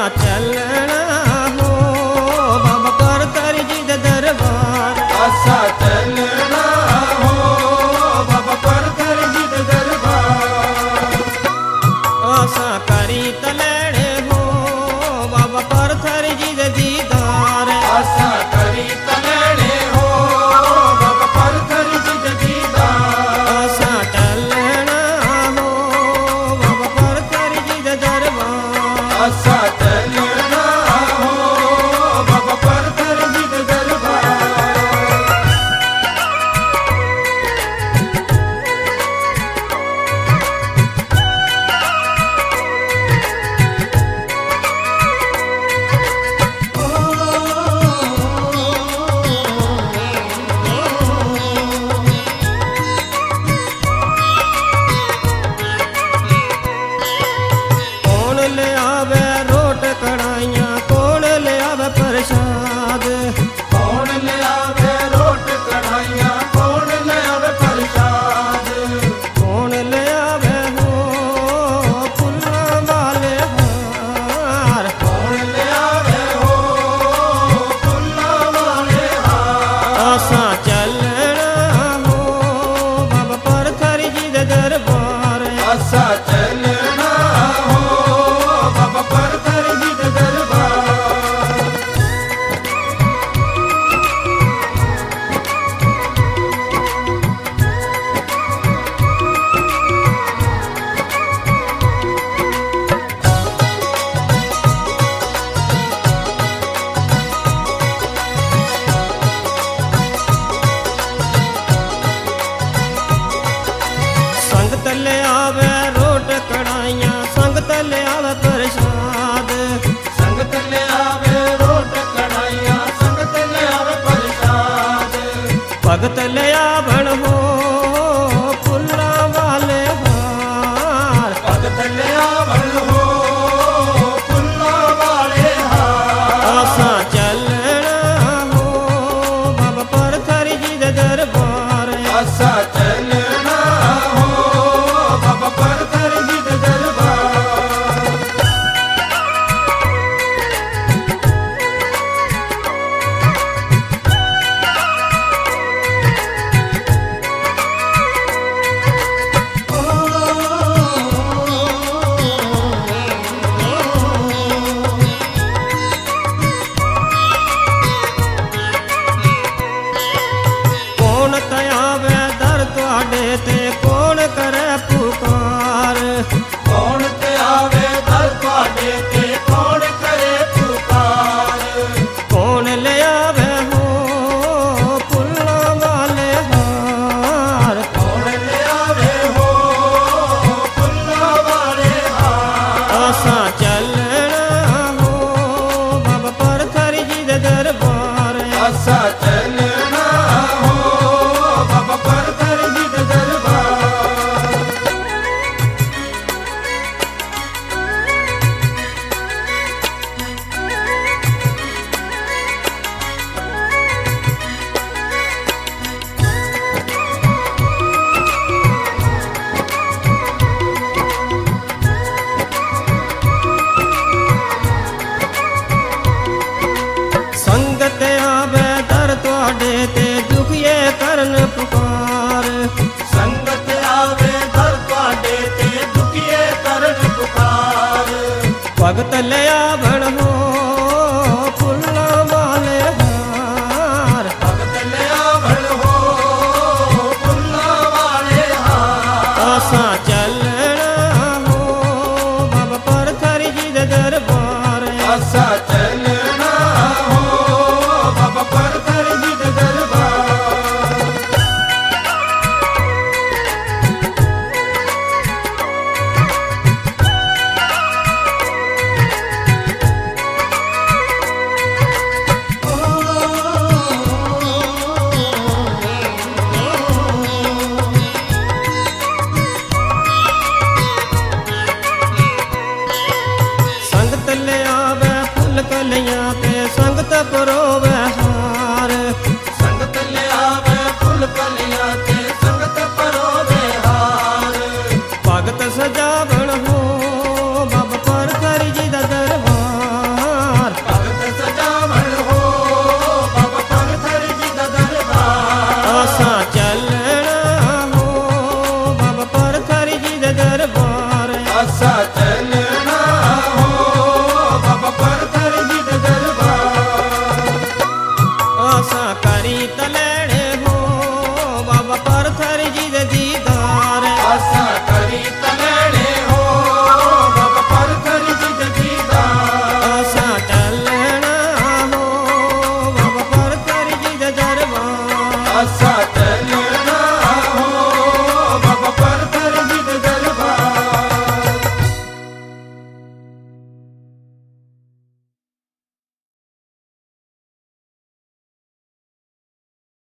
चलना हो बाबा परतर जी दे दरबार। असा चलना हो बाबा परतर जी दे दरबार। आसा करी तलेड़े हो बाबा परतर जी दे दीदार। आसा करी तलेड़े हो बाबा परतर जी दे दीदार। आसा चलना हो बाबा परतर जी दे दरबार। असा चलना हो बाबा परतर जी दे दरबार। कौन ले आवे रोट कड़ाइयाँ कौन ले आवे प्रसाद। कौन ले आवे रोट कढ़ाइयाँ कौन ले आवे प्रसाद। कौन ले आवे हो फुल्ला वाले हार। कौन ले आवे हो फुल्ला वाले हार। आसा चलना हो बाबा परथर जी दे दरबार। असा चलना हो बाबा परतर जी दे दरबार। संगत ले आवे रोट कड़ाइयाँ संगत ले आवे प्रसाद। संगत ले आवे रोट कढ़ाइयाँ संगत ले आवे प्रसाद। भगत ले आवण हो फुल्ला वाले हार। भगत ले आवण हो फुल्ला वाले हार। आसा चलना हो बाबा परथर जी दे दरबार। असा चलना हो बाबा परतर जी दे दरबार। कौन तयावे दर तुहाडे ते कौन करे पुकार। कौन ते आवे दर तुहाडे ते कौन करे पुकार। कौन ले आवे हो फुल्ला वाले हार। कौन ले आवे हो फुल्ला वाले हार। आसा चलना हो बाबा परथर जी दे दरबार। असा चलना हो बाबा परतर जी दे दरबार। संगत आवे दर तुहाडे ते दुखिए करन पुकार। संगत आवे दर तुहाडे ते दुखिए करन पुकार। भगत ले आवण हो फुल्ला वाले हार। भगत ले आवण हो फुल्ला वाले हार। आसा चलना हो बाबा परथर जी दे दरबार। असा चलना हो बाबा परतर जी दे दरबार। दास